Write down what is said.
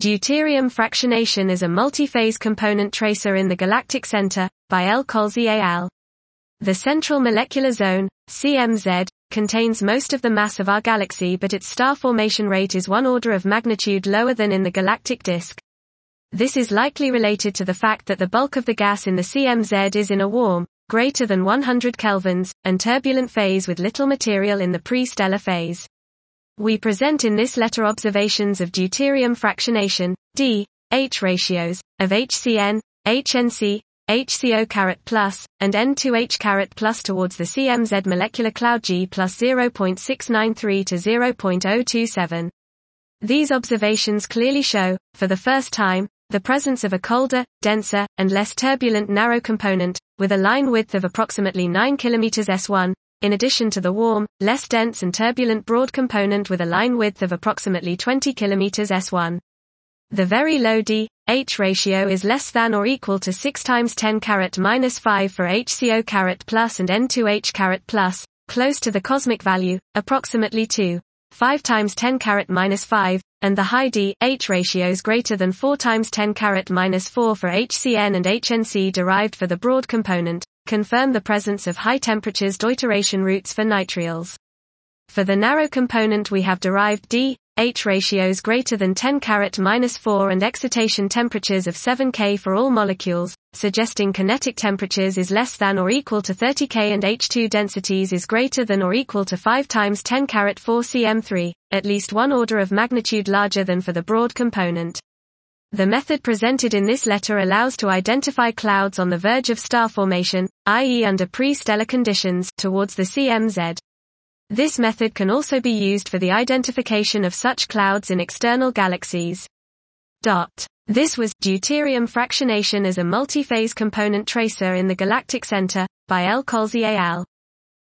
Deuterium fractionation is a multi-phase component tracer in the galactic center, by L. Colzi et al. The central molecular zone, CMZ, contains most of the mass of our galaxy, but its star formation rate is one order of magnitude lower than in the galactic disk. This is likely related to the fact that the bulk of the gas in the CMZ is in a warm, greater than 100 kelvins, and turbulent phase with little material in the pre-stellar phase. We present in this letter observations of deuterium fractionation, D/H ratios, of HCN, HNC, HCO+, and N2H+ towards the CMZ molecular cloud G plus 0.693 to 0.027. These observations clearly show, for the first time, the presence of a colder, denser, and less turbulent narrow component, with a line width of approximately 9 km S1, in addition to the warm, less dense and turbulent broad component with a line width of approximately 20 km S1. The very low D/H ratio is less than or equal to 6 times 10⁻⁻⁵ for HCO+ and N2H+, close to the cosmic value, approximately 2.5 times 10⁻⁵, and the high D/H ratios greater than 4 times 10⁻⁴ for HCN and HNC derived for the broad component, confirm the presence of high temperatures deuteration routes for nitriles. For the narrow component we have derived D/H ratios greater than 10⁻⁴ and excitation temperatures of 7 K for all molecules, suggesting kinetic temperatures is less than or equal to 30 K and H2 densities is greater than or equal to 5 times 10⁻⁴ cm3, at least one order of magnitude larger than for the broad component. The method presented in this letter allows to identify clouds on the verge of star formation, i.e. under pre-stellar conditions, towards the CMZ. This method can also be used for the identification of such clouds in external galaxies. This was Deuterium fractionation as a multi-phase component tracer in the galactic center, by L. Colzi et al.